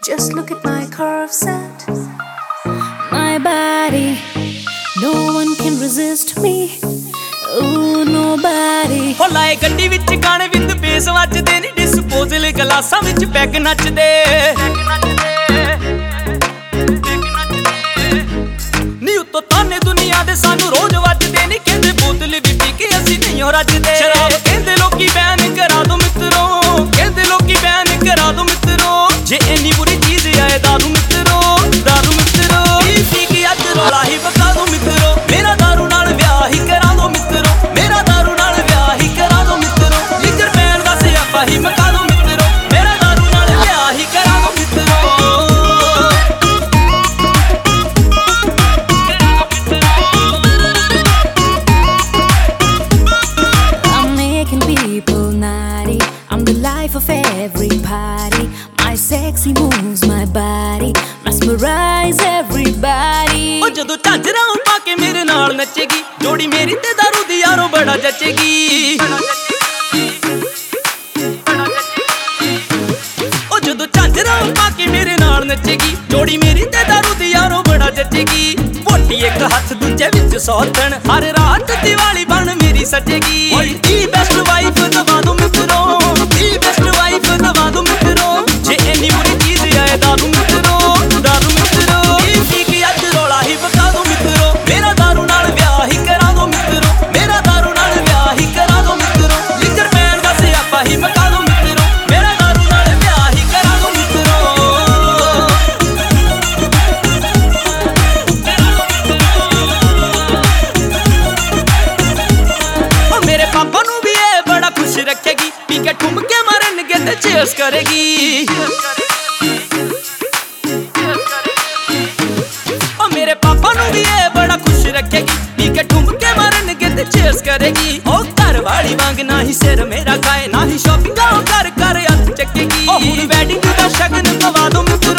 Just look at my curves and my body. No one can resist me. Oh, nobody. हो लाए गड्डी विच गाने विद बेस वजदे नी डिस्पोजल गलासां विच पैग नचदे नी उत्तों ताने दुनिया दे सानू रोज वजदे नी कहंदे बोतल भी पी के असीं नहीं हो रजदे शराब कहंदे लोकी बैन करा दो मित्रों कहंदे लोकी बैन करा दो मित्रों जे इन्नी बुरी चीज आए दारू मित्रों पी के अज रौला ही बता दो मित्रों मेरा दारू नाल ब्याह ही करा दो मित्रों मेरा दारू नाल ब्याह ही करा दो मित्रों लीटर पैण दा सियापा ही मका दो मित्रों मेरा दारू नाल ब्याह ही करा दो मित्रों I'm making people naughty. I'm the life of every party. My sexy moves, my body mesmerize everybody. ओ जदों झांजरा पा के मेरे नाल नचेगी जोड़ी मेरी ते दारू दी यारों बड़ा जचेगी ओ जदों झांजरा पा के मेरे नाल नचेगी जोड़ी मेरी ते दारू दी यारों बड़ा जचेगी मोटी एक हाथ दूजे विच सौतन हर रात दिवाली बन मेरी सजेगी दी बेस्ट वाइफ दवा दो मित्रों दी बेस्ट वाइफ दवा दो मित्रों जे इन्नी बुरी चीज आए दारू मित्रों पी के अज रौला ही बता दो मित्रों मेरा दारू नाल ब्याह ही करा दो मित्रों मेरा दारू नाल ब्याह ही करा दो मित्रों लीटर पैण दा सियापा ही मका दो मित्रों मेरा दारू नाल ब्याह ही करा दो मित्रों ओ मेरे पापा नू भी ये बड़ा खुश रखेगी पी के ठुमके मारनगे ते चेस करेगी मेरे पापा नू भी ये बड़ा खुश रखेगी पी के ठुमके मारनगे ते चेस करेगी ओ घर वाली वांग ना ही सिर मेरा खाए ना ही शॉपिंग कर कर हथ चकेगी ओ हुण वैडिंग दा शगन पवा दो मित्रों